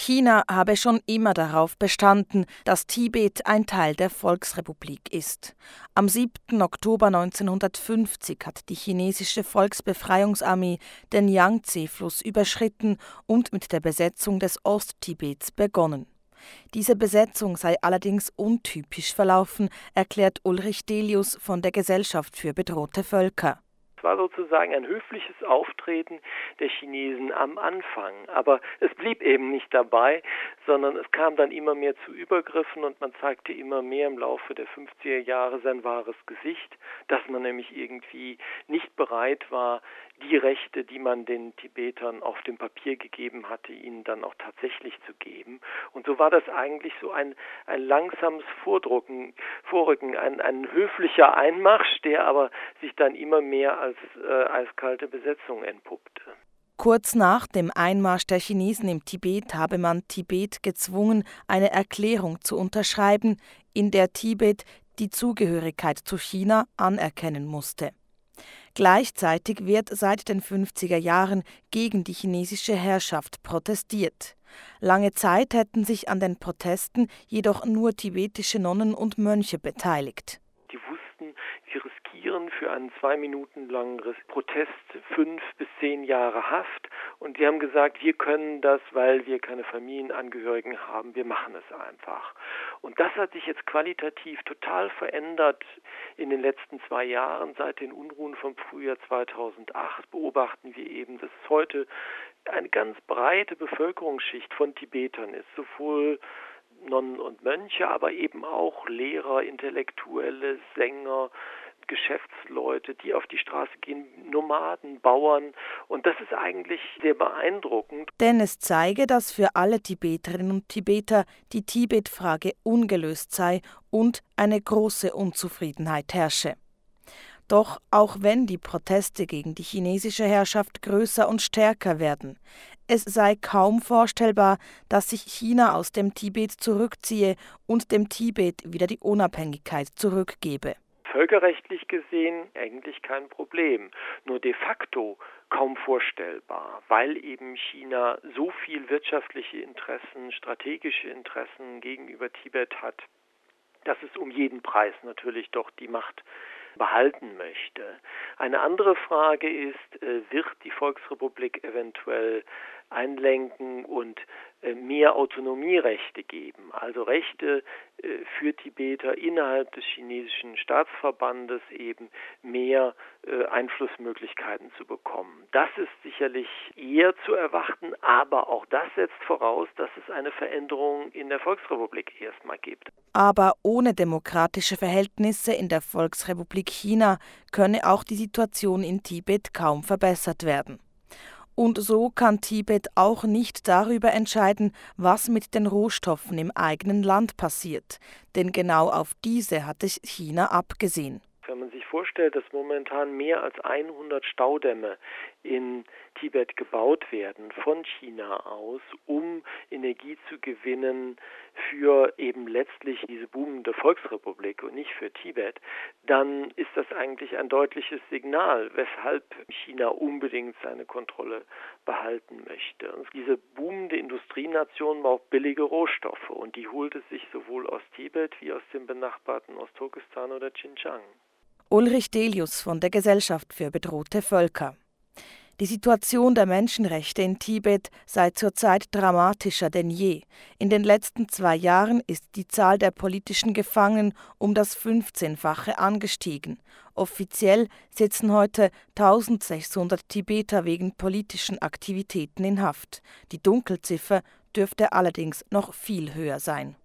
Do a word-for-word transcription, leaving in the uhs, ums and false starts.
China habe schon immer darauf bestanden, dass Tibet ein Teil der Volksrepublik ist. Am siebten Oktober neunzehnhundertfünfzig hat die chinesische Volksbefreiungsarmee den Jangtse-Fluss überschritten und mit der Besetzung des Osttibets begonnen. Diese Besetzung sei allerdings untypisch verlaufen, erklärt Ulrich Delius von der Gesellschaft für bedrohte Völker. Es war sozusagen ein höfliches Auftreten der Chinesen am Anfang. Aber es blieb eben nicht dabei, sondern es kam dann immer mehr zu Übergriffen und man zeigte immer mehr im Laufe der fünfziger Jahre sein wahres Gesicht, dass man nämlich irgendwie nicht bereit war, die Rechte, die man den Tibetern auf dem Papier gegeben hatte, ihnen dann auch tatsächlich zu geben. Und so war das eigentlich so ein, ein langsames Vordrucken, Vorrücken, ein, ein höflicher Einmarsch, der aber sich dann immer mehr als äh, eiskalte Besetzung entpuppte. Kurz nach dem Einmarsch der Chinesen im Tibet habe man Tibet gezwungen, eine Erklärung zu unterschreiben, in der Tibet die Zugehörigkeit zu China anerkennen musste. Gleichzeitig wird seit den fünfziger Jahren gegen die chinesische Herrschaft protestiert. Lange Zeit hätten sich an den Protesten jedoch nur tibetische Nonnen und Mönche beteiligt. Die wussten, wir riskieren für einen zwei Minuten langen Protest fünf bis zehn Jahre Haft. Und die haben gesagt, wir können das, weil wir keine Familienangehörigen haben, wir machen es einfach. Und das hat sich jetzt qualitativ total verändert in den letzten zwei Jahren. Seit den Unruhen vom Frühjahr zweitausendacht beobachten wir eben, dass es heute eine ganz breite Bevölkerungsschicht von Tibetern ist, sowohl Nonnen und Mönche, aber eben auch Lehrer, Intellektuelle, Sänger, Geschäftsleute, die auf die Straße gehen, Nomaden, Bauern. Und das ist eigentlich sehr beeindruckend. Denn es zeige, dass für alle Tibeterinnen und Tibeter die Tibet-Frage ungelöst sei und eine große Unzufriedenheit herrsche. Doch auch wenn die Proteste gegen die chinesische Herrschaft größer und stärker werden, es sei kaum vorstellbar, dass sich China aus dem Tibet zurückziehe und dem Tibet wieder die Unabhängigkeit zurückgebe. Völkerrechtlich gesehen eigentlich kein Problem, nur de facto kaum vorstellbar, weil eben China so viel wirtschaftliche Interessen, strategische Interessen gegenüber Tibet hat, dass es um jeden Preis natürlich doch die Macht behalten möchte. Eine andere Frage ist, wird die Volksrepublik eventuell einlenken und mehr Autonomierechte geben, also Rechte für Tibeter innerhalb des chinesischen Staatsverbandes eben mehr Einflussmöglichkeiten zu bekommen. Das ist sicherlich eher zu erwarten, aber auch das setzt voraus, dass es eine Veränderung in der Volksrepublik erstmal gibt. Aber ohne demokratische Verhältnisse in der Volksrepublik China könne auch die Situation in Tibet kaum verbessert werden. Und so kann Tibet auch nicht darüber entscheiden, was mit den Rohstoffen im eigenen Land passiert. Denn genau auf diese hatte China abgesehen. Wenn man sich vorstellt, dass momentan mehr als hundert Staudämme in Tibet gebaut werden von China aus, um Energie zu gewinnen für eben letztlich diese boomende Volksrepublik und nicht für Tibet, dann ist das eigentlich ein deutliches Signal, weshalb China unbedingt seine Kontrolle behalten möchte. Und diese boomende Industrienation braucht billige Rohstoffe und die holt es sich sowohl aus Tibet wie aus dem benachbarten Ostturkestan oder Xinjiang. Ulrich Delius von der Gesellschaft für bedrohte Völker. Die Situation der Menschenrechte in Tibet sei zurzeit dramatischer denn je. In den letzten zwei Jahren ist die Zahl der politischen Gefangenen um das fünfzehnfache angestiegen. Offiziell sitzen heute eintausendsechshundert Tibeter wegen politischen Aktivitäten in Haft. Die Dunkelziffer dürfte allerdings noch viel höher sein.